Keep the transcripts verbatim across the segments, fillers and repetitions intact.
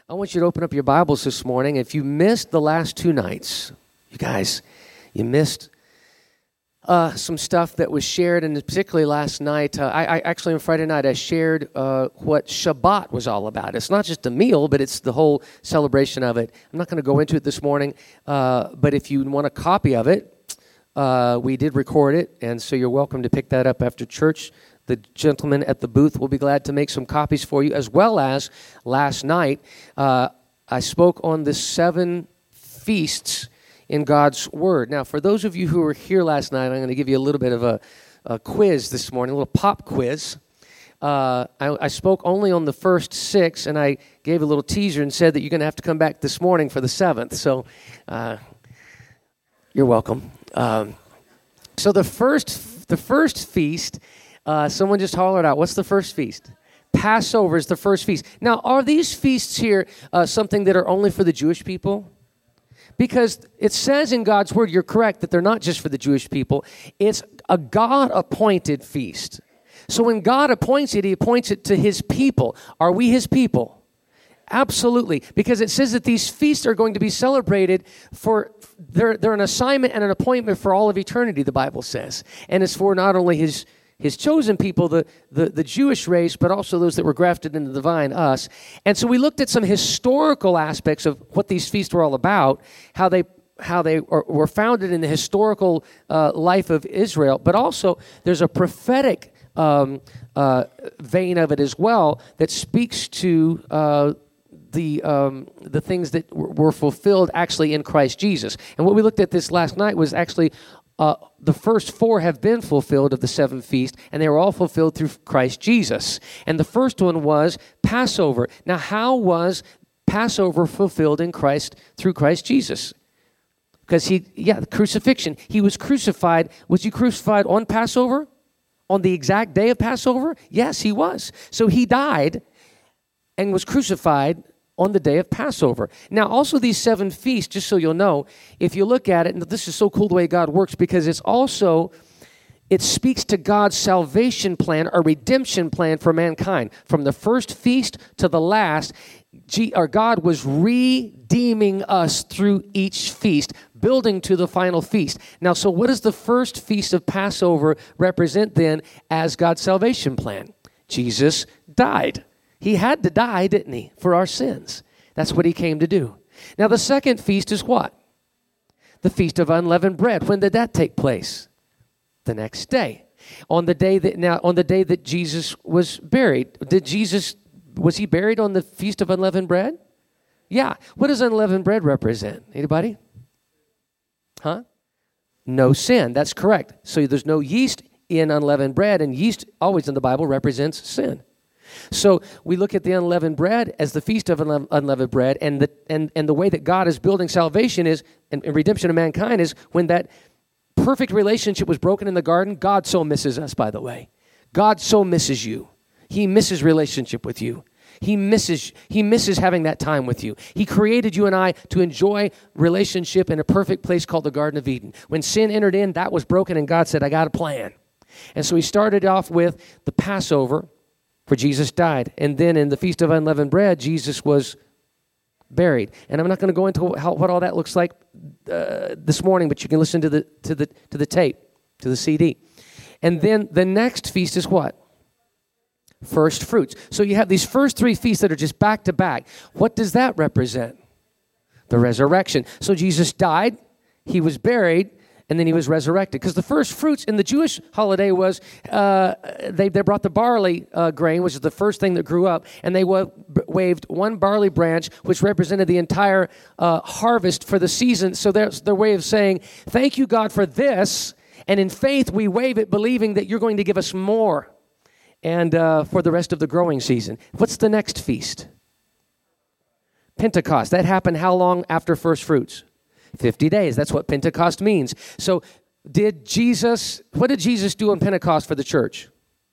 I want you to open up your Bibles this morning. If you missed the last two nights, you guys, you missed uh, some stuff that was shared, and particularly last night, uh, I, I actually on Friday night, I shared uh, what Shabbat was all about. It's not just a meal, but it's the whole celebration of it. I'm not going to go into it this morning, uh, but if you want a copy of it, uh, we did record it, and so you're welcome to pick that up after church. The gentleman at the booth will be glad to make some copies for you, as well as last night, uh, I spoke on the seven feasts in God's Word. Now, for those of you who were here last night, I'm going to give you a little bit of a, a quiz this morning, a little pop quiz. Uh, I, I spoke only on the first six, and I gave a little teaser and said that you're going to have to come back this morning for the seventh. So, uh, you're welcome. Um, so the first, the first feast. Uh, someone just hollered out, what's the first feast? Passover is the first feast. Now, are these feasts here uh, something that are only for the Jewish people? Because it says in God's Word, you're correct, that they're not just for the Jewish people. It's a God-appointed feast. So when God appoints it, He appoints it to His people. Are we His people? Absolutely. Because it says that these feasts are going to be celebrated for, they're, they're an assignment and an appointment for all of eternity, the Bible says. And it's for not only His His chosen people, the, the, the Jewish race, but also those that were grafted into the vine, us. And so we looked at some historical aspects of what these feasts were all about, how they how they are, were founded in the historical uh, life of Israel, but also there's a prophetic um, uh, vein of it as well that speaks to uh, the um, the things that were fulfilled actually in Christ Jesus. And what we looked at this last night was actually Uh, the first four have been fulfilled of the seven feasts, and they were all fulfilled through Christ Jesus. And the first one was Passover. Now, how was Passover fulfilled in Christ through Christ Jesus? Because he, yeah, the crucifixion. He was crucified. Was he crucified on Passover? On the exact day of Passover? Yes, he was. So he died and was crucified on the day of Passover. Now, also these seven feasts, just so you'll know, if you look at it, and this is so cool the way God works, because it's also, it speaks to God's salvation plan, or redemption plan for mankind. From the first feast to the last, G, or God was redeeming us through each feast, building to the final feast. Now, so what does the first feast of Passover represent then as God's salvation plan? Jesus died. He had to die, didn't he, for our sins. That's what he came to do. Now, the second feast is what? The Feast of Unleavened Bread. When did that take place? The next day. On the day that now, on the day that Jesus was buried. Did Jesus, was he buried on the Feast of Unleavened Bread? Yeah. What does unleavened bread represent? Anybody? Huh? No sin. That's correct. So there's no yeast in unleavened bread, and yeast always in the Bible represents sin. So we look at the unleavened bread as the feast of unleavened bread, and the and, and the way that God is building salvation is, and, and redemption of mankind is, when that perfect relationship was broken in the garden. God so misses us, by the way. God so misses you. He misses relationship with you. He misses He misses having that time with you. He created you and I to enjoy relationship in a perfect place called the Garden of Eden. When sin entered in, that was broken, and God said, I got a plan. And so he started off with the Passover, for Jesus died. And then in the Feast of Unleavened Bread, Jesus was buried. And I'm not going to go into how, what all that looks like uh, this morning, but you can listen to the to the to the tape, to the C D. And then the next feast is what? First fruits. So you have these first three feasts that are just back to back. What does that represent? The resurrection. So Jesus died, he was buried, and then he was resurrected. Because the first fruits in the Jewish holiday was, uh, they, they brought the barley uh, grain, which is the first thing that grew up, and they wa- waved one barley branch, which represented the entire uh, harvest for the season. So that's their way of saying, thank you, God, for this. And in faith, we wave it, believing that you're going to give us more, and uh, for the rest of the growing season. What's the next feast? Pentecost. That happened how long after first fruits? fifty days. That's what Pentecost means. So did Jesus, what did Jesus do on Pentecost for the church?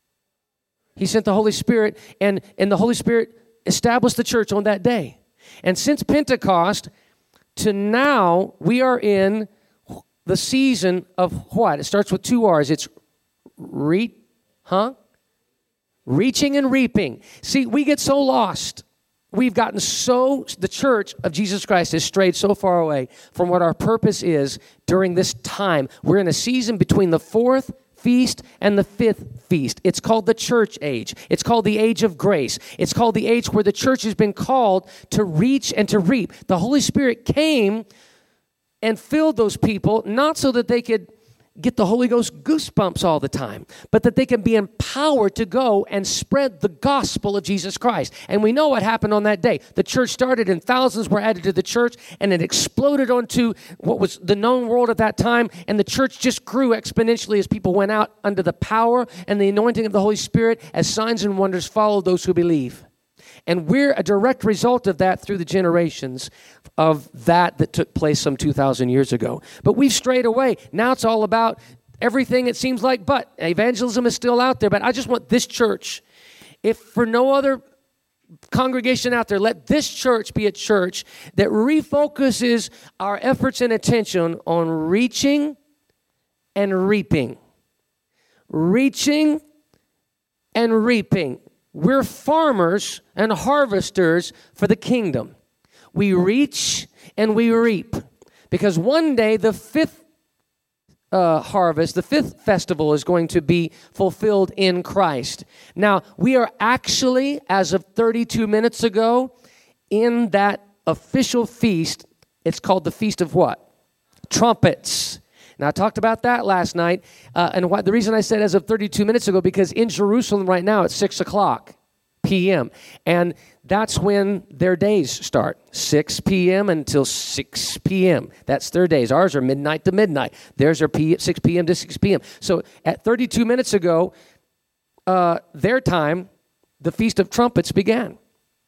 He sent the Holy Spirit, and, and the Holy Spirit established the church on that day. And since Pentecost to now, we are in the season of what? It starts with two R's. It's re, huh? Reaching and reaping. See, we get so lost we've gotten so, the church of Jesus Christ has strayed so far away from what our purpose is during this time. We're in a season between the fourth feast and the fifth feast. It's called the church age. It's called the age of grace. It's called the age where the church has been called to reach and to reap. The Holy Spirit came and filled those people, not so that they could get the Holy Ghost goosebumps all the time, but that they can be empowered to go and spread the gospel of Jesus Christ. And we know what happened on that day. The church started and thousands were added to the church, and it exploded onto what was the known world at that time, and the church just grew exponentially as people went out under the power and the anointing of the Holy Spirit as signs and wonders followed those who believe. And we're a direct result of that through the generations of that that took place some two thousand years ago. But we've strayed away. Now it's all about everything, it seems like, but evangelism is still out there. But I just want this church, if for no other congregation out there, let this church be a church that refocuses our efforts and attention on reaching and reaping. Reaching and reaping. We're farmers and harvesters for the kingdom. We reach and we reap. Because one day the fifth uh, harvest, the fifth festival is going to be fulfilled in Christ. Now, we are actually, as of thirty-two minutes ago, in that official feast. It's called the Feast of what? Trumpets. Now, I talked about that last night, uh, and why, the reason I said as of thirty-two minutes ago, because in Jerusalem right now it's six o'clock p.m., and that's when their days start, six p.m. until six p.m. That's their days. Ours are midnight to midnight. Theirs are p- six p.m. to six p.m. So at thirty-two minutes ago, uh, their time, the Feast of Trumpets began.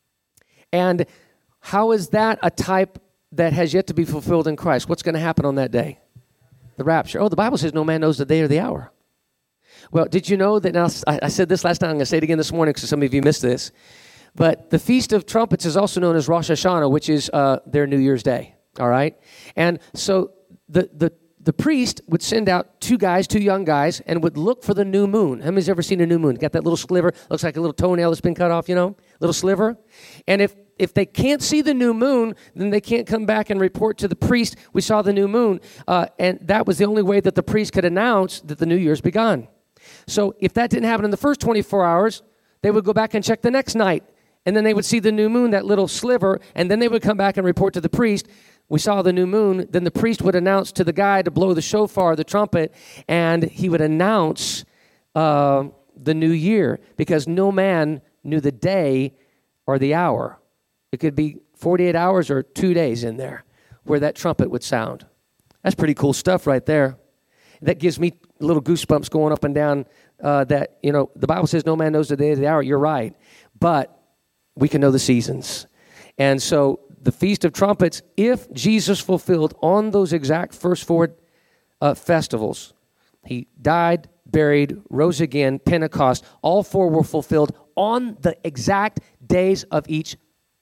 And how is that a type that has yet to be fulfilled in Christ? What's going to happen on that day? The rapture. Oh, the Bible says no man knows the day or the hour. Well, did you know that now, I, I said this last night, I'm going to say it again this morning because some of you missed this, but the Feast of Trumpets is also known as Rosh Hashanah, which is uh, their New Year's Day, all right? And so the, the, the priest would send out two guys, two young guys, and would look for the new moon. How many's ever seen a new moon? Got that little sliver, looks like a little toenail that's been cut off, you know, little sliver? And if If they can't see the new moon, then they can't come back and report to the priest, we saw the new moon. Uh, and that was the only way that the priest could announce that the new year's begun. So if that didn't happen in the first twenty-four hours, they would go back and check the next night. And then they would see the new moon, that little sliver, and then they would come back and report to the priest, we saw the new moon. Then the priest would announce to the guy to blow the shofar, the trumpet, and he would announce uh, the new year, because no man knew the day or the hour. It could be forty-eight hours or two days in there where that trumpet would sound. That's pretty cool stuff right there. That gives me little goosebumps going up and down uh, that, you know, the Bible says no man knows the day or the hour. You're right. But we can know the seasons. And so the Feast of Trumpets, if Jesus fulfilled on those exact first four uh, festivals, he died, buried, rose again, Pentecost, all four were fulfilled on the exact days of each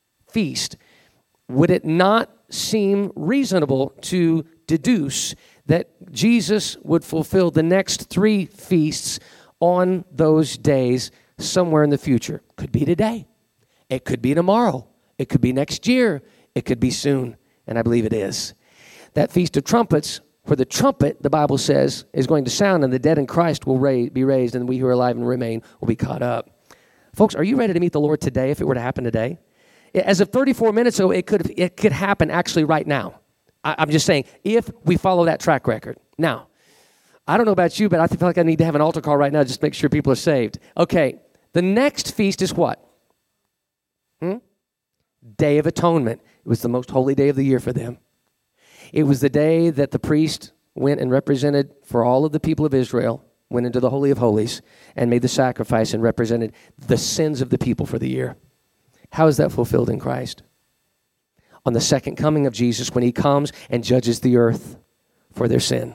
feast. Would it not seem reasonable to deduce that Jesus would fulfill the next three feasts on those days somewhere in the future? Could be today. It could be tomorrow. It could be next year. It could be soon. And I believe it is. That Feast of Trumpets, where the trumpet, the Bible says, is going to sound, and the dead in Christ will ra- be raised, and we who are alive and remain will be caught up. Folks, are you ready to meet the Lord today if it were to happen today? As of thirty-four minutes ago, it could it could happen actually right now. I, I'm just saying, if we follow that track record. Now, I don't know about you, but I feel like I need to have an altar call right now just to make sure people are saved. Okay, the next feast is what? Hmm? Day of Atonement. It was the most holy day of the year for them. It was the day that the priest went and represented for all of the people of Israel, went into the Holy of Holies and made the sacrifice and represented the sins of the people for the year. How is that fulfilled in Christ? On the second coming of Jesus, when he comes and judges the earth for their sin.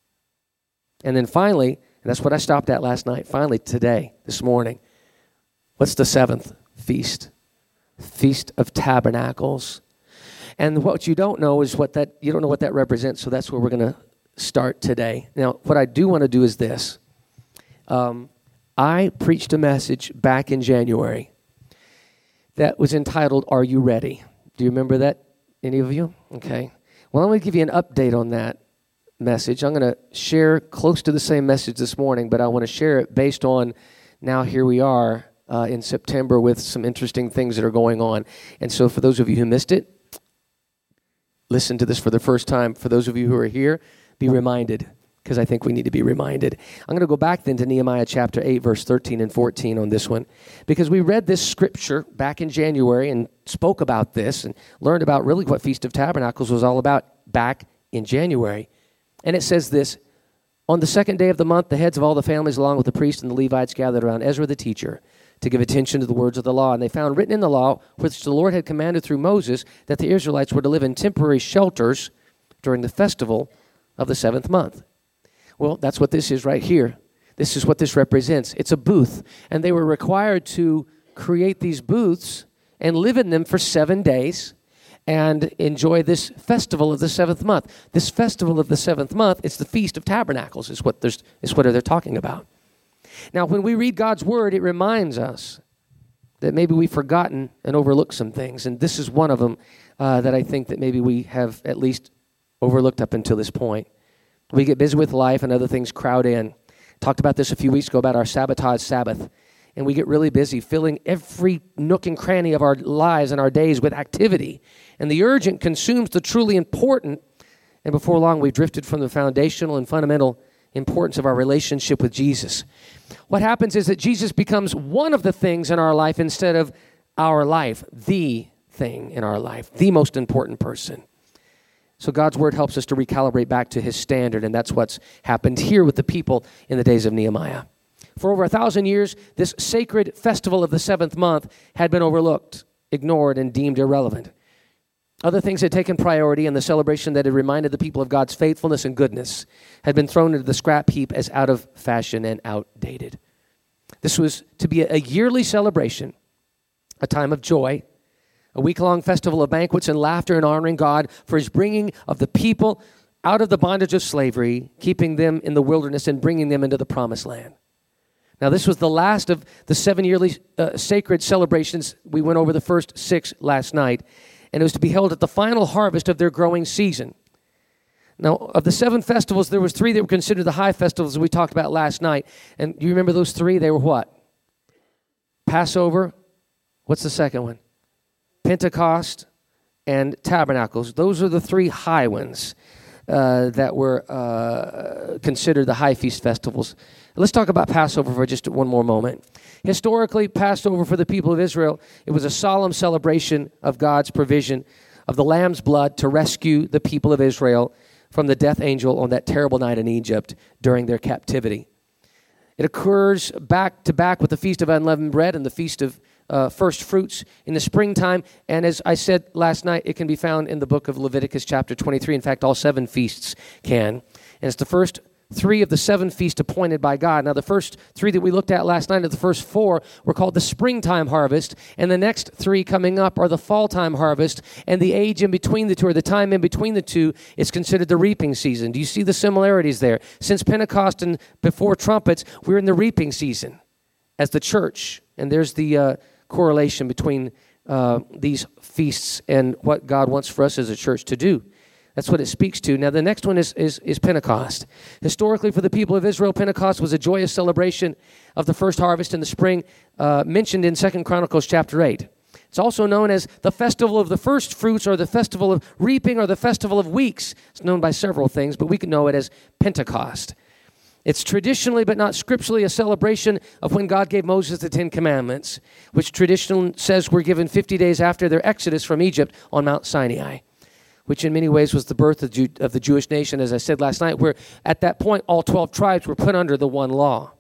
And then finally, and that's what I stopped at last night, finally today, this morning, what's the seventh feast? Feast of Tabernacles. And what you don't know is what that, you don't know what that represents, so that's where we're going to start today. Now, what I do want to do is this. Um, I preached a message back in January that was entitled, Are You Ready? Do you remember that, any of you? Okay. Well, I'm going to give you an update on that message. I'm going to share close to the same message this morning, but I want to share it based on now here we are uh, in September with some interesting things that are going on. And so for those of you who missed it, listen to this for the first time. For those of you who are here, be reminded, because I think we need to be reminded. I'm going to go back then to Nehemiah chapter eight, verse thirteen and fourteen on this one, because we read this scripture back in January and spoke about this and learned about really what Feast of Tabernacles was all about back in January. And it says this, on the second day of the month, the heads of all the families along with the priests and the Levites gathered around Ezra the teacher to give attention to the words of the law. And they found written in the law, which the Lord had commanded through Moses, that the Israelites were to live in temporary shelters during the festival of the seventh month. Well, that's what this is right here. This is what this represents. It's a booth. And they were required to create these booths and live in them for seven days and enjoy this festival of the seventh month. This festival of the seventh month, it's the Feast of Tabernacles, is what, there's, is what they're talking about. Now, when we read God's Word, it reminds us that maybe we've forgotten and overlooked some things. And this is one of them uh, that I think that maybe we have at least overlooked up until this point. We get busy with life and other things crowd in. Talked about this a few weeks ago about our sabotage Sabbath. And we get really busy filling every nook and cranny of our lives and our days with activity. And the urgent consumes the truly important. And before long, we've drifted from the foundational and fundamental importance of our relationship with Jesus. What happens is that Jesus becomes one of the things in our life instead of our life, the thing in our life, the most important person. So God's Word helps us to recalibrate back to His standard, and that's what's happened here with the people in the days of Nehemiah. For over a thousand years, this sacred festival of the seventh month had been overlooked, ignored, and deemed irrelevant. Other things had taken priority, and the celebration that had reminded the people of God's faithfulness and goodness had been thrown into the scrap heap as out of fashion and outdated. This was to be a yearly celebration, a time of joy, a week-long festival of banquets and laughter and honoring God for His bringing of the people out of the bondage of slavery, keeping them in the wilderness and bringing them into the promised land. Now, this was the last of the seven yearly uh, sacred celebrations. We went over the first six last night, and it was to be held at the final harvest of their growing season. Now, of the seven festivals, there was three that were considered the high festivals that we talked about last night. And you remember those three? They were what? Passover. What's the second one? Pentecost and Tabernacles. Those are the three high ones uh, that were uh, considered the high feast festivals. Let's talk about Passover for just one more moment. Historically, Passover for the people of Israel, it was a solemn celebration of God's provision of the lamb's blood to rescue the people of Israel from the death angel on that terrible night in Egypt during their captivity. It occurs back to back with the Feast of Unleavened Bread and the Feast of uh, First Fruits in the springtime. And as I said last night, it can be found in the book of Leviticus chapter twenty-three. In fact, all seven feasts can. And it's the first three of the seven feasts appointed by God. Now, the first three that we looked at last night, of the first four, were called the springtime harvest, and the next three coming up are the fall time harvest, and the age in between the two, or the time in between the two, is considered the reaping season. Do you see the similarities there? Since Pentecost and before trumpets, we're in the reaping season as the church, and there's the uh, correlation between uh, these feasts and what God wants for us as a church to do. That's what it speaks to. Now, the next one is, is, is Pentecost. Historically, for the people of Israel, Pentecost was a joyous celebration of the first harvest in the spring, uh, mentioned in Second Chronicles chapter eight. It's also known as the festival of the first fruits, or the festival of reaping, or the festival of weeks. It's known by several things, but we can know it as Pentecost. It's traditionally, but not scripturally, a celebration of when God gave Moses the Ten Commandments, which tradition says were given fifty days after their exodus from Egypt on Mount Sinai, which in many ways was the birth of, Jew, of the Jewish nation, as I said last night, where at that point all twelve tribes were put under the one law.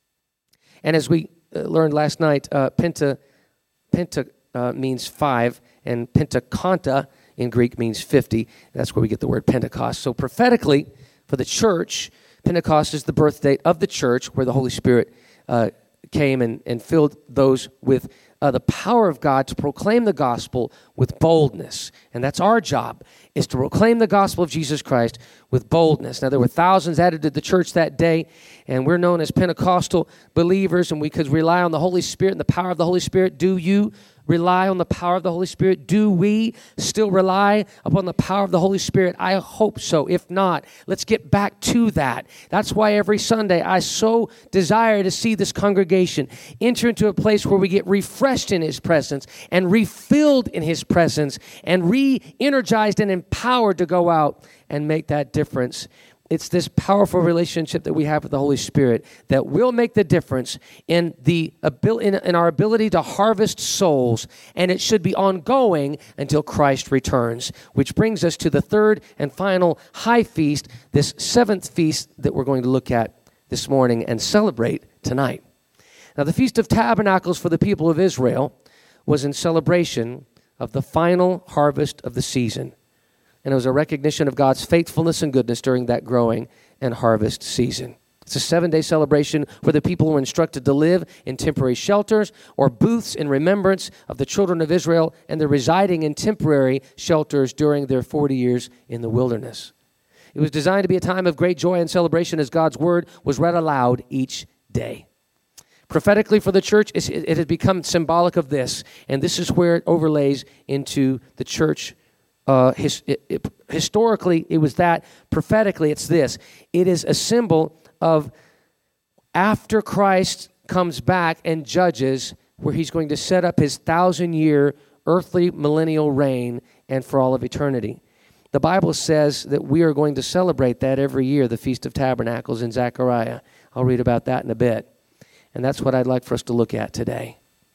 And as we uh, learned last night, uh, Penta, Penta uh, means five, and Pentakonta in Greek means fifty. That's where we get the word Pentecost. So prophetically, for the church, Pentecost is the birth date of the church, where the Holy Spirit uh, came and, and filled those with Uh, the power of God to proclaim the gospel with boldness. And that's our job, is to proclaim the gospel of Jesus Christ with boldness. Now, there were thousands added to the church that day, and we're known as Pentecostal believers, and we could rely on the Holy Spirit and the power of the Holy Spirit. Do you rely on the power of the Holy Spirit? Do we still rely upon the power of the Holy Spirit? I hope so. If not, let's get back to that. That's why every Sunday I so desire to see this congregation enter into a place where we get refreshed in His presence and refilled in His presence and re-energized and empowered to go out and make that difference. It's this powerful relationship that we have with the Holy Spirit that will make the difference in the abil- in, in our ability to harvest souls, and it should be ongoing until Christ returns, which brings us to the third and final high feast, this seventh feast that we're going to look at this morning and celebrate tonight. Now, the Feast of Tabernacles for the people of Israel was in celebration of the final harvest of the season. And it was a recognition of God's faithfulness and goodness during that growing and harvest season. It's a seven-day celebration where the people were instructed to live in temporary shelters or booths in remembrance of the children of Israel and the residing in temporary shelters during their forty years in the wilderness. It was designed to be a time of great joy and celebration as God's word was read aloud each day. Prophetically for the church, it has become symbolic of this, and this is where it overlays into the church. Uh, his, it, it, historically, it was that. Prophetically, it's this. It is a symbol of after Christ comes back and judges, where He's going to set up His thousand-year earthly millennial reign and for all of eternity. The Bible says that we are going to celebrate that every year, the Feast of Tabernacles in Zechariah. I'll read about that in a bit. And that's what I'd like for us to look at today.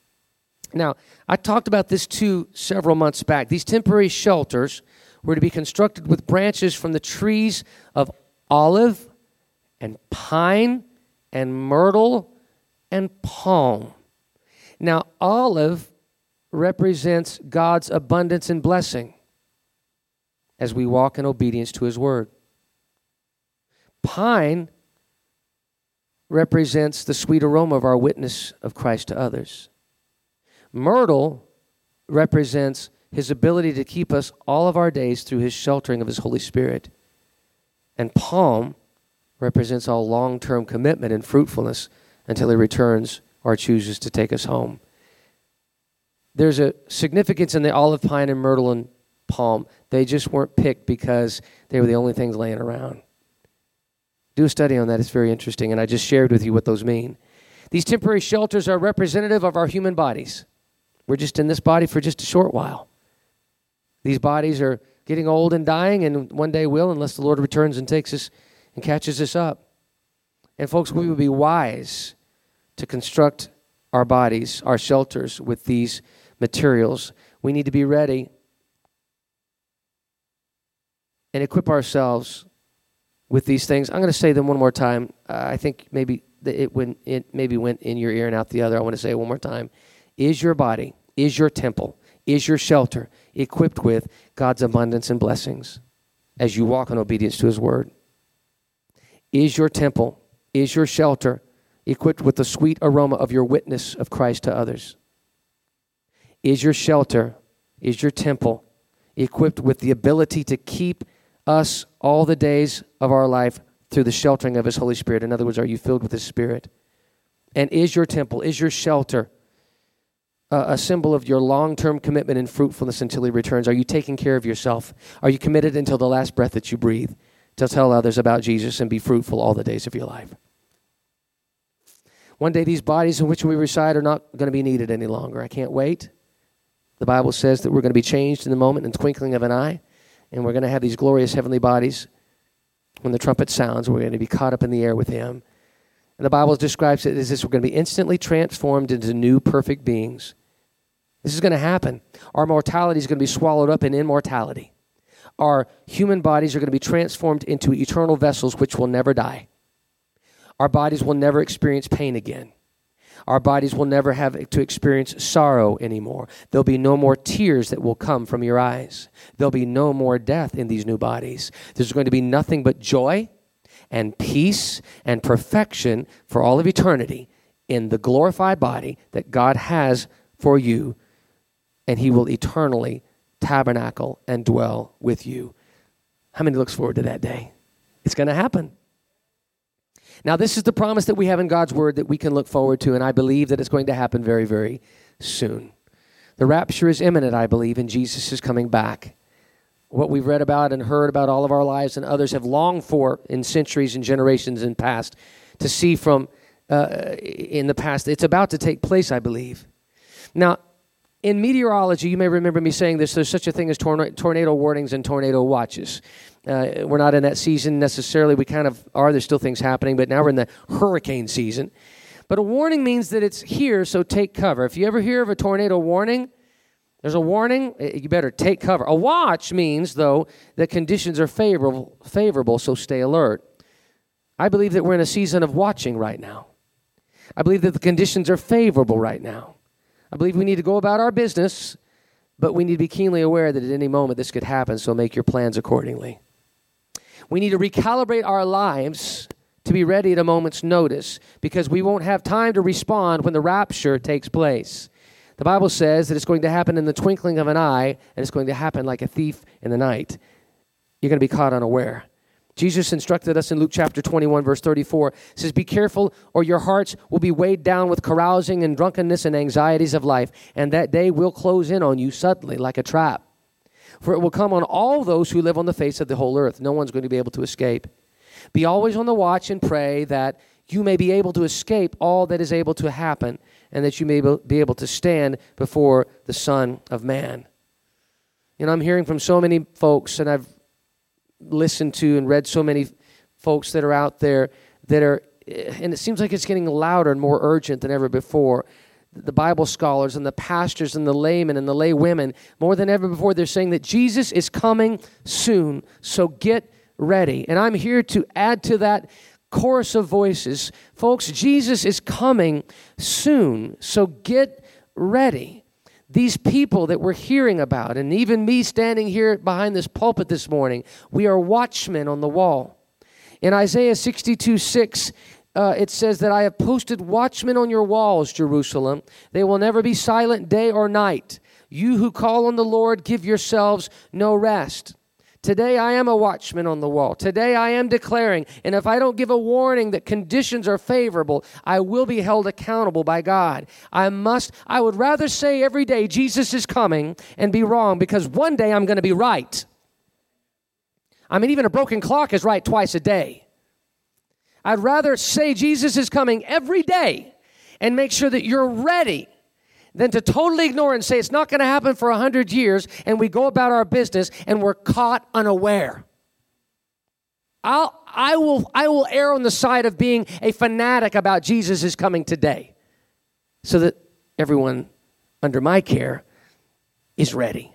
Now, I talked about this too several months back. These temporary shelters were to be constructed with branches from the trees of olive and pine and myrtle and palm. Now, olive represents God's abundance and blessing as we walk in obedience to His word. Pine represents the sweet aroma of our witness of Christ to others. Myrtle represents His ability to keep us all of our days through His sheltering of His Holy Spirit. And palm represents all long-term commitment and fruitfulness until He returns or chooses to take us home. There's a significance in the olive, pine, and myrtle and palm. They just weren't picked because they were the only things laying around. Do a study on that. It's very interesting, and I just shared with you what those mean. These temporary shelters are representative of our human bodies. We're just in this body for just a short while. These bodies are getting old and dying, and one day will, unless the Lord returns and takes us and catches us up. And folks, we would be wise to construct our bodies, our shelters, with these materials. We need to be ready and equip ourselves with these things. I'm going to say them one more time. Uh, I think maybe it went, it maybe went in your ear and out the other. I want to say it one more time. Is your body, is your temple, is your shelter equipped with God's abundance and blessings as you walk in obedience to His word? Is your temple, is your shelter equipped with the sweet aroma of your witness of Christ to others? Is your shelter, is your temple equipped with the ability to keep us all the days of our life through the sheltering of His Holy Spirit? In other words, are you filled with His Spirit? And is your temple, is your shelter uh, a symbol of your long-term commitment and fruitfulness until He returns? Are you taking care of yourself? Are you committed until the last breath that you breathe to tell others about Jesus and be fruitful all the days of your life? One day these bodies in which we reside are not going to be needed any longer. I can't wait. The Bible says that we're going to be changed in the moment, in the twinkling of an eye, and we're going to have these glorious heavenly bodies. When the trumpet sounds, we're going to be caught up in the air with Him. And the Bible describes it as this: we're going to be instantly transformed into new perfect beings. This is going to happen. Our mortality is going to be swallowed up in immortality. Our human bodies are going to be transformed into eternal vessels which will never die. Our bodies will never experience pain again. Our bodies will never have to experience sorrow anymore. There'll be no more tears that will come from your eyes. There'll be no more death in these new bodies. There's going to be nothing but joy and peace and perfection for all of eternity in the glorified body that God has for you, and He will eternally tabernacle and dwell with you. How many looks forward to that day? It's going to happen. Now, this is the promise that we have in God's word that we can look forward to, and I believe that it's going to happen very, very soon. The rapture is imminent, I believe, and Jesus is coming back. What we've read about and heard about all of our lives and others have longed for in centuries and generations in past to see from uh, in the past. It's about to take place, I believe. Now, in meteorology, you may remember me saying this, there's such a thing as torna- tornado warnings and tornado watches. Uh, we're not in that season necessarily. We kind of are. There's still things happening, but now we're in the hurricane season. But a warning means that it's here, so take cover. If you ever hear of a tornado warning, there's a warning, you better take cover. A watch means, though, that conditions are favorable, favorable, so stay alert. I believe that we're in a season of watching right now. I believe that the conditions are favorable right now. I believe we need to go about our business, but we need to be keenly aware that at any moment this could happen, so make your plans accordingly. We need to recalibrate our lives to be ready at a moment's notice, because we won't have time to respond when the rapture takes place. The Bible says that it's going to happen in the twinkling of an eye, and it's going to happen like a thief in the night. You're going to be caught unaware. Jesus instructed us in Luke chapter twenty-one, verse thirty-four. It says, "Be careful, or your hearts will be weighed down with carousing and drunkenness and anxieties of life, and that day will close in on you suddenly like a trap. For it will come on all those who live on the face of the whole earth. No one's going to be able to escape. Be always on the watch and pray that you may be able to escape all that is able to happen, and that you may be able to stand before the Son of Man." You know, I'm hearing from so many folks, and I've listened to and read so many folks that are out there that are, and it seems like it's getting louder and more urgent than ever before. The Bible scholars and the pastors and the laymen and the lay women, more than ever before, they're saying that Jesus is coming soon, so get ready. And I'm here to add to that chorus of voices. Folks, Jesus is coming soon, so get ready. These people that we're hearing about, and even me standing here behind this pulpit this morning, we are watchmen on the wall. In Isaiah sixty-two six, uh, it says that I have posted watchmen on your walls, Jerusalem. They will never be silent day or night. You who call on the Lord, give yourselves no rest. Today I am a watchman on the wall. Today I am declaring, and if I don't give a warning that conditions are favorable, I will be held accountable by God. I must, I would rather say every day Jesus is coming and be wrong, because one day I'm going to be right. I mean, even a broken clock is right twice a day. I'd rather say Jesus is coming every day and make sure that you're ready than to totally ignore and say it's not going to happen for a hundred years, and we go about our business and we're caught unaware. I'll, I will, I will err on the side of being a fanatic about Jesus is coming today, so that everyone under my care is ready.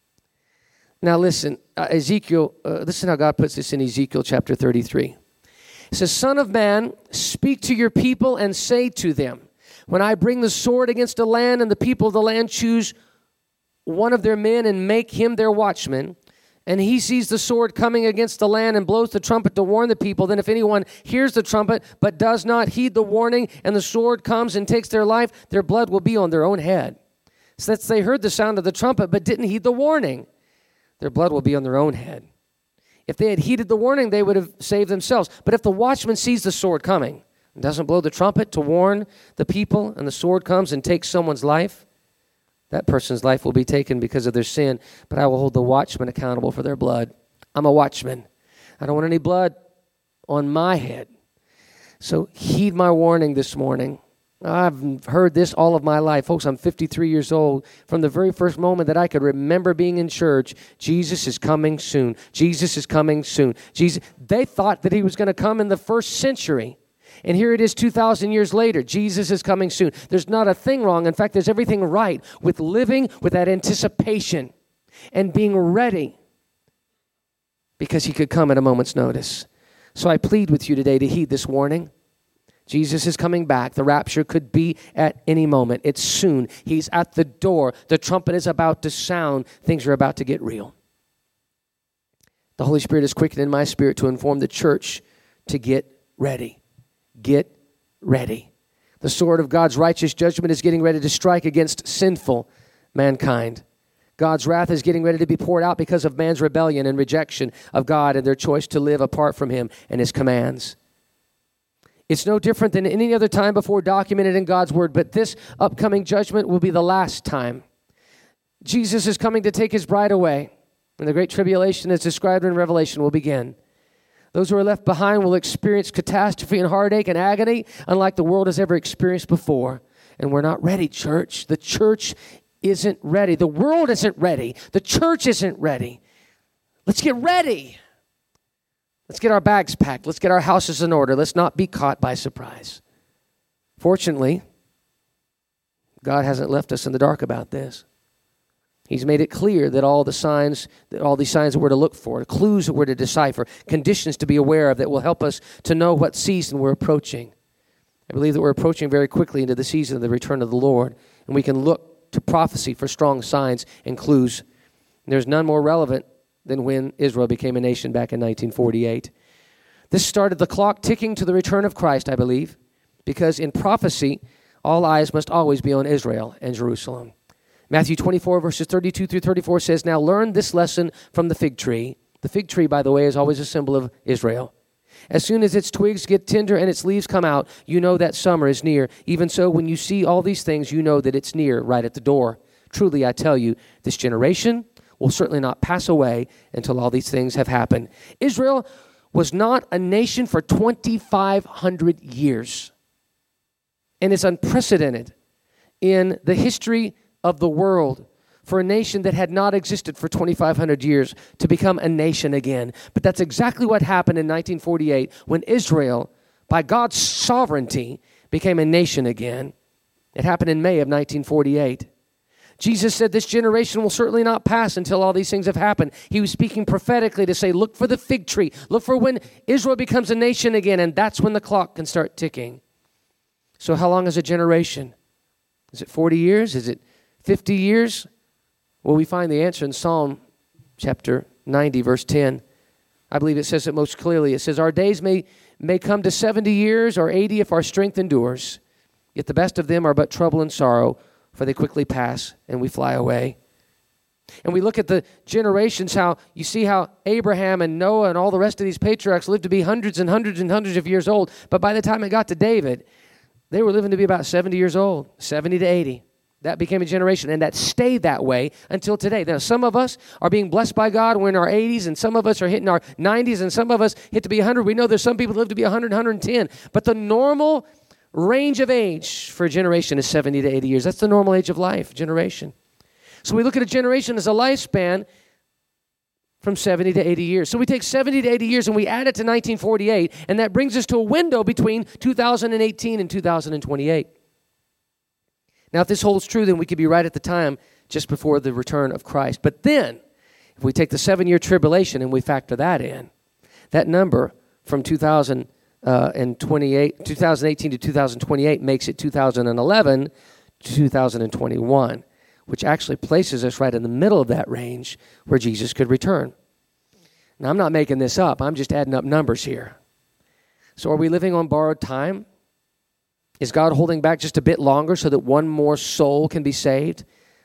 Now listen, uh, Ezekiel, uh, listen how God puts this in Ezekiel chapter thirty-three. It says, "Son of man, speak to your people and say to them, when I bring the sword against a land and the people of the land choose one of their men and make him their watchman, and he sees the sword coming against the land and blows the trumpet to warn the people, then if anyone hears the trumpet but does not heed the warning and the sword comes and takes their life, their blood will be on their own head. Since they heard the sound of the trumpet but didn't heed the warning, their blood will be on their own head. If they had heeded the warning, they would have saved themselves. But if the watchman sees the sword coming and doesn't blow the trumpet to warn the people, and the sword comes and takes someone's life, that person's life will be taken because of their sin, but I will hold the watchman accountable for their blood." I'm a watchman. I don't want any blood on my head. So heed my warning this morning. I've heard this all of my life. Folks, I'm fifty-three years old. From the very first moment that I could remember being in church, Jesus is coming soon. Jesus is coming soon. Jesus. They thought that he was going to come in the first century. And here it is two thousand years later. Jesus is coming soon. There's not a thing wrong. In fact, there's everything right with living with that anticipation and being ready, because he could come at a moment's notice. So I plead with you today to heed this warning. Jesus is coming back. The rapture could be at any moment. It's soon. He's at the door. The trumpet is about to sound. Things are about to get real. The Holy Spirit is quickened in my spirit to inform the church to get ready. Get ready. The sword of God's righteous judgment is getting ready to strike against sinful mankind. God's wrath is getting ready to be poured out because of man's rebellion and rejection of God and their choice to live apart from him and his commands. It's no different than any other time before documented in God's word, but this upcoming judgment will be the last time Jesus is coming to take his bride away, and the great tribulation as described in Revelation will begin. Those who are left behind will experience catastrophe and heartache and agony unlike the world has ever experienced before. And we're not ready, church. The church isn't ready. The world isn't ready. The church isn't ready. Let's get ready. Let's get our bags packed. Let's get our houses in order. Let's not be caught by surprise. Fortunately, God hasn't left us in the dark about this. He's made it clear that all the signs, that all these signs that we're to look for, clues that we're to decipher, conditions to be aware of that will help us to know what season we're approaching. I believe that we're approaching very quickly into the season of the return of the Lord, and we can look to prophecy for strong signs and clues. And there's none more relevant than when Israel became a nation back in nineteen forty-eight. This started the clock ticking to the return of Christ, I believe, because in prophecy, all eyes must always be on Israel and Jerusalem. Matthew twenty-four, verses thirty-two through thirty-four says, "Now learn this lesson from the fig tree." The fig tree, by the way, is always a symbol of Israel. "As soon as its twigs get tender and its leaves come out, you know that summer is near. Even so, when you see all these things, you know that it's near, right at the door. Truly, I tell you, this generation will certainly not pass away until all these things have happened." Israel was not a nation for twenty-five hundred years. And it's unprecedented in the history of the world for a nation that had not existed for twenty-five hundred years to become a nation again. But that's exactly what happened in nineteen forty-eight when Israel, by God's sovereignty, became a nation again. It happened in May of nineteen forty-eight. Jesus said this generation will certainly not pass until all these things have happened. He was speaking prophetically to say, look for the fig tree. Look for when Israel becomes a nation again, and that's when the clock can start ticking. So how long is a generation? Is it forty years? Is it fifty years? Well, we find the answer in Psalm chapter ninety, verse ten. I believe it says it most clearly. It says, "Our days may, may come to seventy years or eighty if our strength endures. Yet the best of them are but trouble and sorrow, for they quickly pass and we fly away." And we look at the generations, how you see how Abraham and Noah and all the rest of these patriarchs lived to be hundreds and hundreds and hundreds of years old. But by the time it got to David, they were living to be about seventy years old, seventy to eighty. That became a generation, and that stayed that way until today. Now, some of us are being blessed by God. We're in our eighties, and some of us are hitting our nineties, and some of us hit to be one hundred. We know there's some people who live to be one hundred, one hundred ten. But the normal range of age for a generation is seventy to eighty years. That's the normal age of life, generation. So we look at a generation as a lifespan from seventy to eighty years. So we take seventy to eighty years and we add it to nineteen forty-eight, and that brings us to a window between two thousand eighteen and two thousand twenty-eight. Now, if this holds true, then we could be right at the time just before the return of Christ. But then, if we take the seven-year tribulation and we factor that in, that number from two thousand twenty-eight, two thousand eighteen to two thousand twenty-eight makes it two thousand eleven to two thousand twenty-one, which actually places us right in the middle of that range where Jesus could return. Now, I'm not making this up. I'm just adding up numbers here. So are we living on borrowed time? Is God holding back just a bit longer so that one more soul can be saved?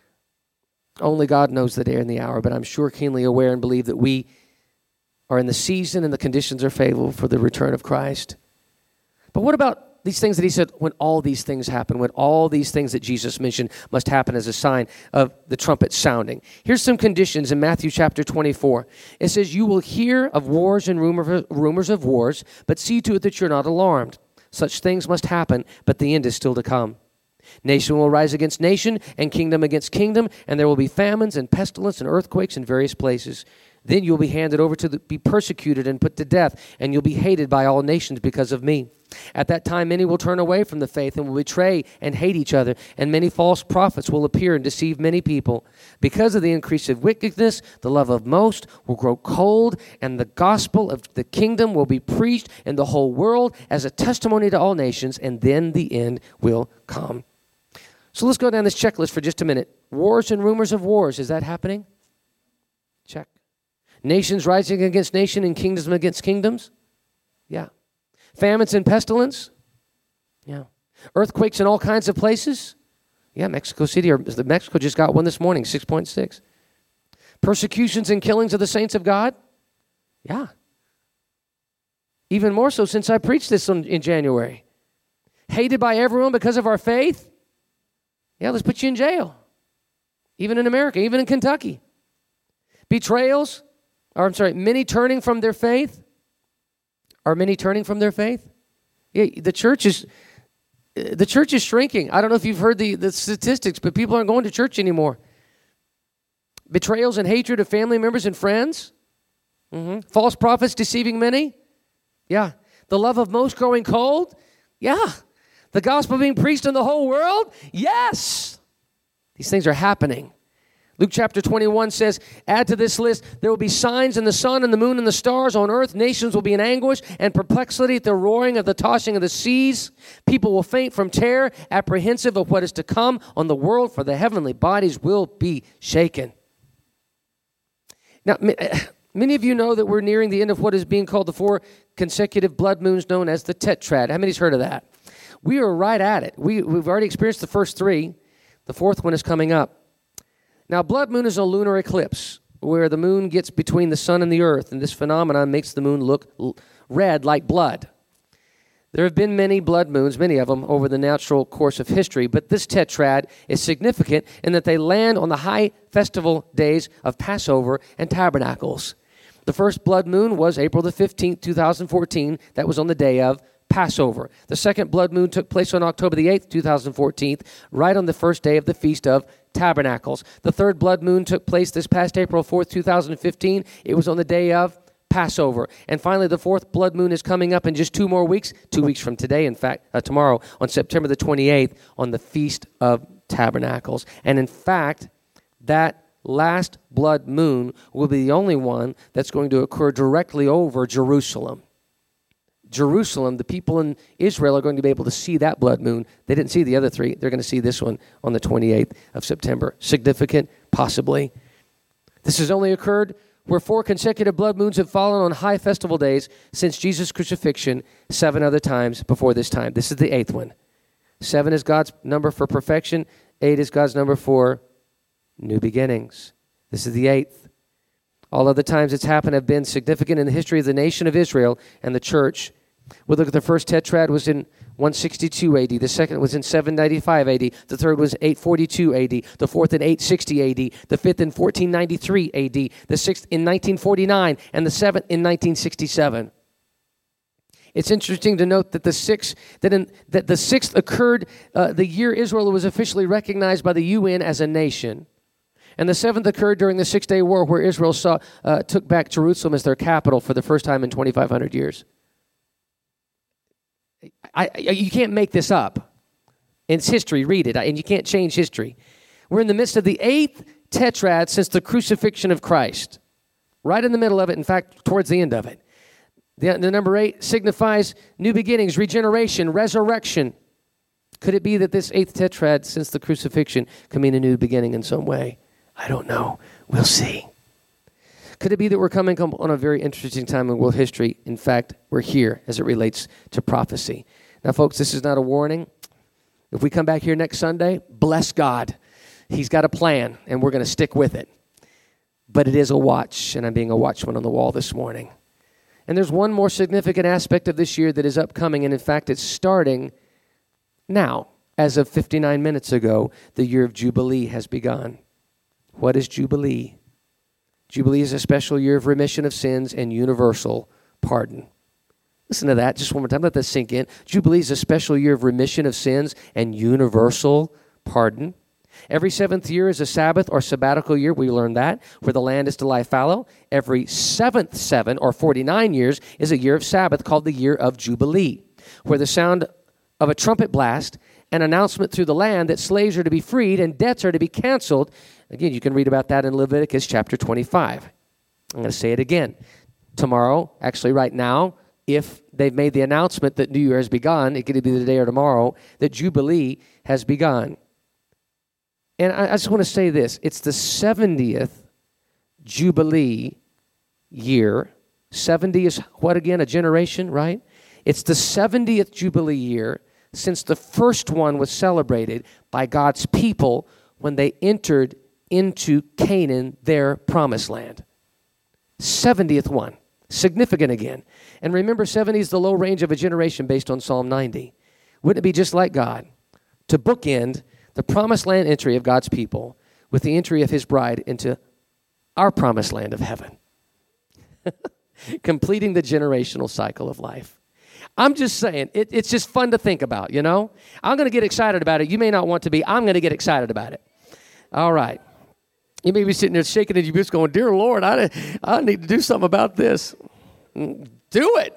Only God knows the day and the hour, but I'm sure keenly aware and believe that we are in the season and the conditions are favorable for the return of Christ. But what about these things that he said when all these things happen, when all these things that Jesus mentioned must happen as a sign of the trumpet sounding? Here's some conditions in Matthew chapter twenty-four. It says, "You will hear of wars and rumor, rumors of wars, but see to it that you're not alarmed. Such things must happen, but the end is still to come. Nation will rise against nation, and kingdom against kingdom, and there will be famines and pestilence and earthquakes in various places. Then you'll be handed over to the, be persecuted and put to death, and you'll be hated by all nations because of me. At that time, many will turn away from the faith and will betray and hate each other, and many false prophets will appear and deceive many people. Because of the increase of wickedness, the love of most will grow cold, and the gospel of the kingdom will be preached in the whole world as a testimony to all nations, and then the end will come." So let's go down this checklist for just a minute. Wars and rumors of wars. Is that happening? Check. Nations rising against nation and kingdoms against kingdoms? Yeah. Famines and pestilence? Yeah. Earthquakes in all kinds of places? Yeah, Mexico City, or Mexico just got one this morning, six point six. Persecutions and killings of the saints of God? Yeah. Even more so since I preached this on, in January. Hated by everyone because of our faith? Yeah, let's put you in jail. even in America, even in Kentucky. Betrayals, or I'm sorry, many turning from their faith. Are many turning from their faith? Yeah, the church is the church is shrinking. I don't know if you've heard the, the statistics, but people aren't going to church anymore. Betrayals and hatred of family members and friends. Mm-hmm. False prophets deceiving many. Yeah. The love of most growing cold. Yeah. The gospel being preached in the whole world. Yes. These things are happening. Luke chapter twenty-one says, add to this list, there will be signs in the sun and the moon and the stars on earth. Nations will be in anguish and perplexity at the roaring of the tossing of the seas. People will faint from terror, apprehensive of what is to come on the world, for the heavenly bodies will be shaken. Now, many of you know that we're nearing the end of what is being called the four consecutive blood moons known as the tetrad. How many's heard of that? We are right at it. We, we've already experienced the first three. The fourth one is coming up. Now, blood moon is a lunar eclipse where the moon gets between the sun and the earth, and this phenomenon makes the moon look red like blood. There have been many blood moons, many of them, over the natural course of history, but this tetrad is significant in that they land on the high festival days of Passover and Tabernacles. The first blood moon was April the fifteenth, two thousand fourteen. That was on the day of Passover. The second blood moon took place on October the eighth, two thousand fourteen, right on the first day of the Feast of Tabernacles. The third blood moon took place this past April fourth, two thousand fifteen. It was on the day of Passover. And finally, the fourth blood moon is coming up in just two more weeks, two weeks from today, in fact, uh, tomorrow, on September the twenty-eighth, on the Feast of Tabernacles. And in fact, that last blood moon will be the only one that's going to occur directly over Jerusalem. Jerusalem, the people in Israel are going to be able to see that blood moon. They didn't see the other three. They're going to see this one on the twenty-eighth of September. Significant? Possibly. This has only occurred where four consecutive blood moons have fallen on high festival days since Jesus' crucifixion, seven other times before this time. This is the eighth one. Seven is God's number for perfection. Eight is God's number for new beginnings. This is the eighth. All other times it's happened have been significant in the history of the nation of Israel and the church. We look at the first tetrad was in one sixty-two A D. The second was in seven ninety-five A D. The third was eight forty-two A D. The fourth in eight sixty A D. The fifth in fourteen ninety-three A D. The sixth in nineteen forty-nine. And the seventh in nineteen sixty-seven. It's interesting to note that the sixth that, in, that the sixth occurred uh, the year Israel was officially recognized by the U N as a nation. And the seventh occurred during the Six-Day War, where Israel saw, uh, took back Jerusalem as their capital for the first time in twenty-five hundred years. I, I, you can't make this up. It's history. Read it. And you can't change history. We're in the midst of the eighth tetrad since the crucifixion of Christ. Right in the middle of it. In fact, towards the end of it. The, the number eight signifies new beginnings, regeneration, resurrection. Could it be that this eighth tetrad since the crucifixion could mean a new beginning in some way? I don't know. We'll see. Could it be that we're coming up on a very interesting time in world history? In fact, we're here as it relates to prophecy. Now, folks, this is not a warning. If we come back here next Sunday, bless God. He's got a plan, and we're going to stick with it. But it is a watch, and I'm being a watchman on the wall this morning. And there's one more significant aspect of this year that is upcoming, and in fact, it's starting now. As of fifty-nine minutes ago, the year of Jubilee has begun. What is Jubilee? Jubilee is a special year of remission of sins and universal pardon. Listen to that just one more time. Let that sink in. Jubilee is a special year of remission of sins and universal pardon. Every seventh year is a Sabbath or sabbatical year. We learned that, where the land is to lie fallow. Every seventh seven or forty-nine years is a year of Sabbath called the year of Jubilee, where the sound of a trumpet blast, an announcement through the land that slaves are to be freed and debts are to be canceled. Again, you can read about that in Leviticus chapter twenty-five. I'm going to say it again. Tomorrow, actually right now, if they've made the announcement that New Year has begun, it could be the day or tomorrow, that Jubilee has begun. And I, I just want to say this. It's the seventieth Jubilee year. seventy is what again? A generation, right? It's the seventieth Jubilee year since the first one was celebrated by God's people when they entered into Canaan, their promised land. seventieth one. Significant again. And remember, seventy is the low range of a generation based on Psalm ninety. Wouldn't it be just like God to bookend the promised land entry of God's people with the entry of his bride into our promised land of heaven, completing the generational cycle of life. I'm just saying, it, it's just fun to think about, you know? I'm going to get excited about it. You may not want to be. I'm going to get excited about it. All right. You may be sitting there shaking in your boots going, dear Lord, I, I need to do something about this. Do it.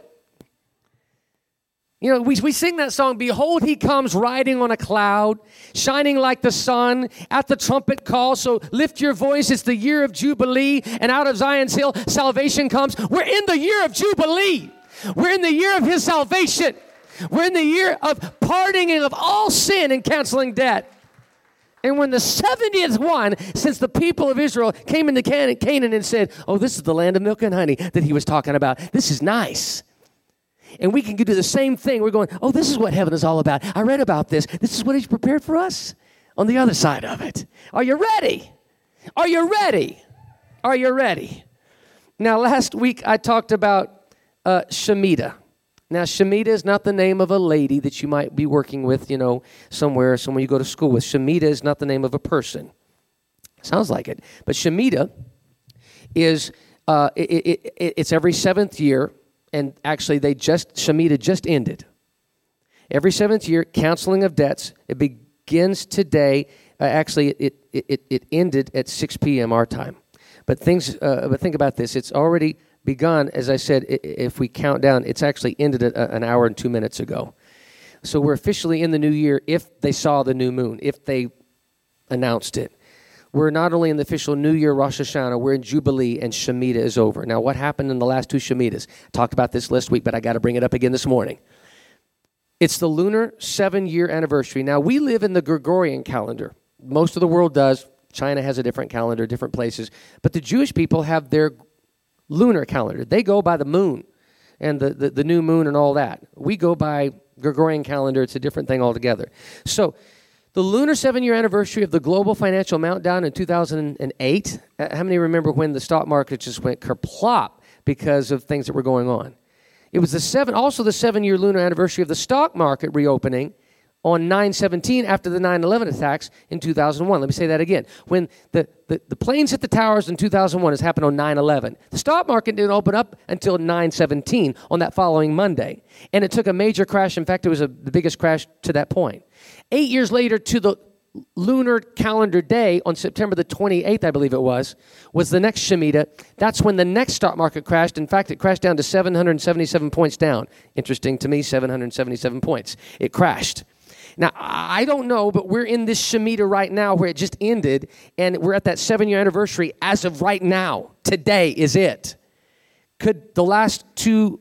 You know, we, we sing that song, behold, he comes riding on a cloud, shining like the sun at the trumpet call. So lift your voice. It's the year of Jubilee, and out of Zion's hill, salvation comes. We're in the year of Jubilee. We're in the year of his salvation. We're in the year of pardoning of all sin and canceling debt. And when the seventieth one, since the people of Israel came into Canaan and said, oh, this is the land of milk and honey that he was talking about. This is nice. And we can do the same thing. We're going, oh, this is what heaven is all about. I read about this. This is what he's prepared for us on the other side of it. Are you ready? Are you ready? Are you ready? Now, last week I talked about uh, Shemitah. Now, Shemitah is not the name of a lady that you might be working with, you know, somewhere, someone you go to school with. Shemitah is not the name of a person. Sounds like it. But Shemitah is, uh, it, it, it, it's every seventh year, and actually they just, Shemitah just ended. Every seventh year, counseling of debts. It begins today. Uh, actually, it, it, it ended at six p.m. our time. But things, uh, but think about this. It's already begun, as I said, if we count down, it's actually ended an hour and two minutes ago. So we're officially in the new year if they saw the new moon, if they announced it. We're not only in the official New Year, Rosh Hashanah, we're in Jubilee, and Shemitah is over. Now, what happened in the last two Shemitahs? I talked about this last week, but I got to bring it up again this morning. It's the lunar seven-year anniversary. Now, we live in the Gregorian calendar. Most of the world does. China has a different calendar, different places. But the Jewish people have their lunar calendar. They go by the moon and the, the, the new moon and all that. We go by Gregorian calendar. It's a different thing altogether. So the lunar seven-year anniversary of the global financial meltdown in two thousand eight, how many remember when the stock market just went kerplop because of things that were going on? It was the seven, also the seven-year lunar anniversary of the stock market reopening on nine seventeen after the nine eleven attacks in two thousand one. Let me say that again. When the, the, the planes hit the towers in two thousand one, it happened on nine eleven. The stock market didn't open up until nine seventeen on that following Monday. And it took a major crash. In fact, it was a, the biggest crash to that point. Eight years later, to the lunar calendar day on September the twenty-eighth, I believe it was, was the next Shemitah. That's when the next stock market crashed. In fact, it crashed down to seven hundred seventy-seven points down. Interesting to me, seven hundred seventy-seven points. It crashed. Now, I don't know, but we're in this Shemitah right now where it just ended, and we're at that seven-year anniversary as of right now. Today is it. Could the last two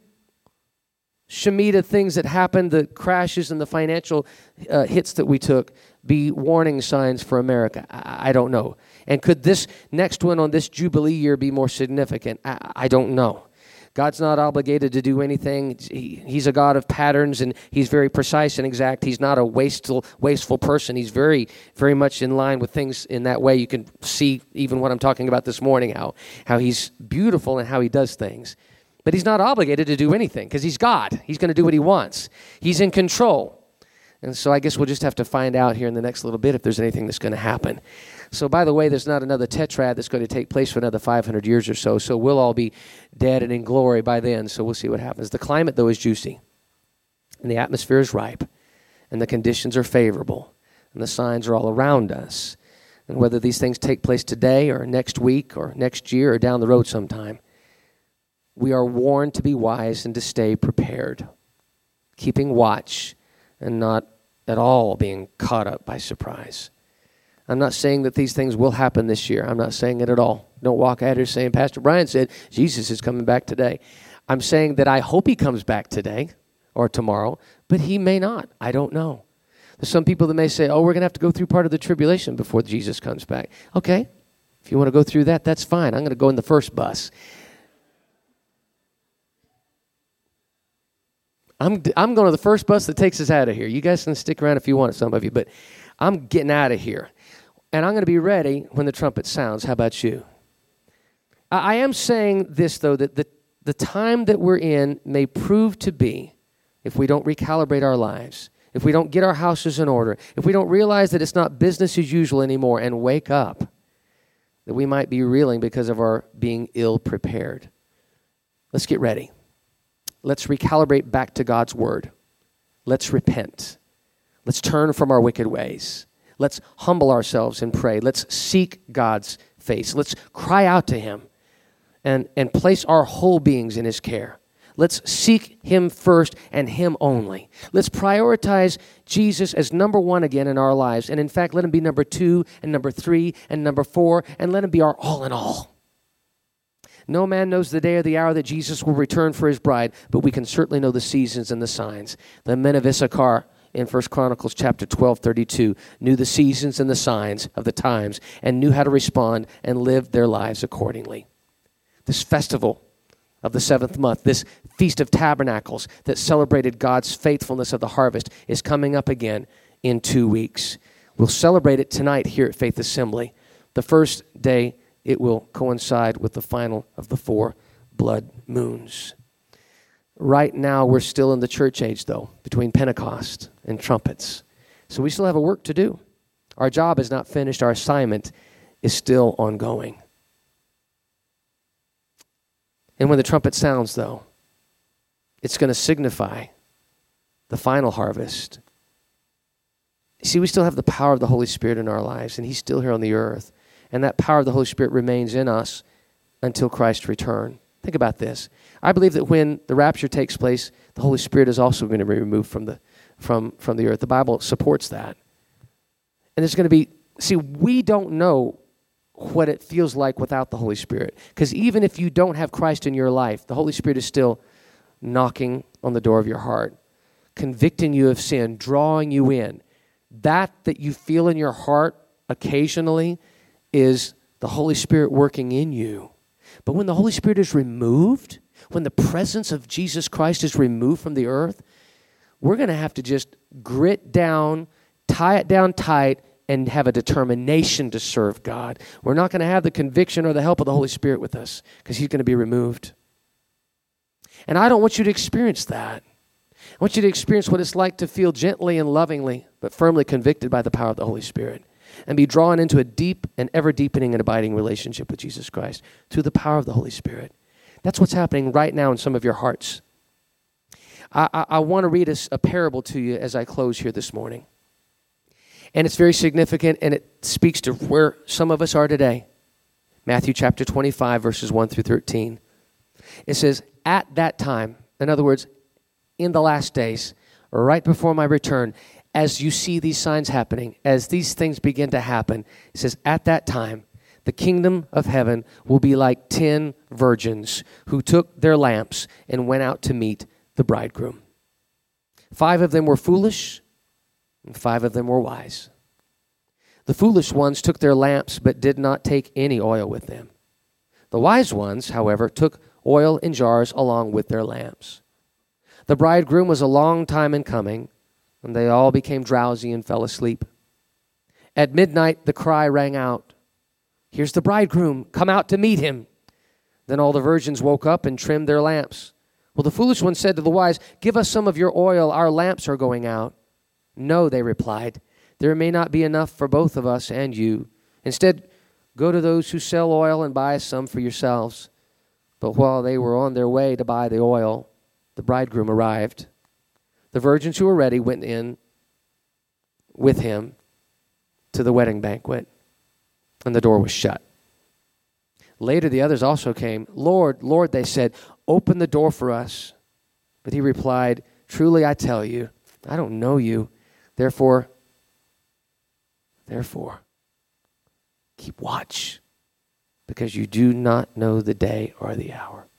Shemitah things that happened, the crashes and the financial uh, hits that we took, be warning signs for America? I, I don't know. And could this next one on this Jubilee year be more significant? I, I don't know. God's not obligated to do anything. He, he's a God of patterns, and he's very precise and exact. He's not a wasteful, wasteful person. He's very, very much in line with things in that way. You can see even what I'm talking about this morning, how, how he's beautiful and how he does things. But he's not obligated to do anything because he's God. He's going to do what he wants. He's in control. And so I guess we'll just have to find out here in the next little bit if there's anything that's going to happen. So by the way, there's not another tetrad that's going to take place for another five hundred years or so. So we'll all be dead and in glory by then. So we'll see what happens. The climate, though, is juicy. And the atmosphere is ripe. And the conditions are favorable. And the signs are all around us. And whether these things take place today or next week or next year or down the road sometime, we are warned to be wise and to stay prepared, keeping watch and not at all being caught up by surprise. I'm not saying that these things will happen this year. I'm not saying it at all. Don't walk out here saying, Pastor Brian said, Jesus is coming back today. I'm saying that I hope he comes back today or tomorrow, but he may not. I don't know. There's some people that may say, oh, we're going to have to go through part of the tribulation before Jesus comes back. Okay, if you want to go through that, that's fine. I'm going to go in the first bus. I'm I'm going to the first bus that takes us out of here. You guys can stick around if you want, some of you, but I'm getting out of here. And I'm going to be ready when the trumpet sounds. How about you? I, I am saying this, though, that the, the time that we're in may prove to be, if we don't recalibrate our lives, if we don't get our houses in order, if we don't realize that it's not business as usual anymore and wake up, that we might be reeling because of our being ill prepared. Let's get ready. Let's recalibrate back to God's word. Let's repent. Let's turn from our wicked ways. Let's humble ourselves and pray. Let's seek God's face. Let's cry out to him and, and place our whole beings in his care. Let's seek him first and him only. Let's prioritize Jesus as number one again in our lives. And in fact, let him be number two and number three and number four, and let him be our all in all. No man knows the day or the hour that Jesus will return for his bride, but we can certainly know the seasons and the signs. The men of Issachar in First Chronicles chapter twelve, thirty-two knew the seasons and the signs of the times and knew how to respond and live their lives accordingly. This festival of the seventh month, this Feast of Tabernacles that celebrated God's faithfulness of the harvest, is coming up again in two weeks. We'll celebrate it tonight here at Faith Assembly. The first day, it will coincide with the final of the four blood moons. Right now, we're still in the church age, though, between Pentecost and trumpets. So we still have a work to do. Our job is not finished. Our assignment is still ongoing. And when the trumpet sounds, though, it's going to signify the final harvest. See, we still have the power of the Holy Spirit in our lives, and he's still here on the earth. And that power of the Holy Spirit remains in us until Christ's return. Think about this. I believe that when the rapture takes place, the Holy Spirit is also going to be removed from the, from, from the earth. The Bible supports that. And there's going to be, see, we don't know what it feels like without the Holy Spirit. Because even if you don't have Christ in your life, the Holy Spirit is still knocking on the door of your heart, convicting you of sin, drawing you in. That that you feel in your heart occasionally is the Holy Spirit working in you. But when the Holy Spirit is removed, when the presence of Jesus Christ is removed from the earth, we're going to have to just grit down, tie it down tight, and have a determination to serve God. We're not going to have the conviction or the help of the Holy Spirit with us because he's going to be removed. And I don't want you to experience that. I want you to experience what it's like to feel gently and lovingly, but firmly convicted by the power of the Holy Spirit, and be drawn into a deep and ever-deepening and abiding relationship with Jesus Christ through the power of the Holy Spirit. That's what's happening right now in some of your hearts. I, I, I want to read a, a parable to you as I close here this morning. And it's very significant, and it speaks to where some of us are today. Matthew chapter twenty-five, verses one through thirteen. It says, at that time, in other words, in the last days, right before my return, as you see these signs happening, as these things begin to happen, it says, at that time, the kingdom of heaven will be like ten virgins who took their lamps and went out to meet the bridegroom. Five of them were foolish, and five of them were wise. The foolish ones took their lamps, but did not take any oil with them. The wise ones, however, took oil in jars along with their lamps. The bridegroom was a long time in coming, and they all became drowsy and fell asleep. At midnight, the cry rang out, "Here's the bridegroom, come out to meet him." Then all the virgins woke up and trimmed their lamps. Well, the foolish one said to the wise, "Give us some of your oil, our lamps are going out." "No," they replied, "there may not be enough for both of us and you. Instead, go to those who sell oil and buy some for yourselves." But while they were on their way to buy the oil, the bridegroom arrived. The virgins who were ready went in with him to the wedding banquet, and the door was shut. Later the others also came. "Lord, Lord," they said, "open the door for us." But he replied, "Truly I tell you, I don't know you. Therefore, therefore, keep watch, because you do not know the day or the hour."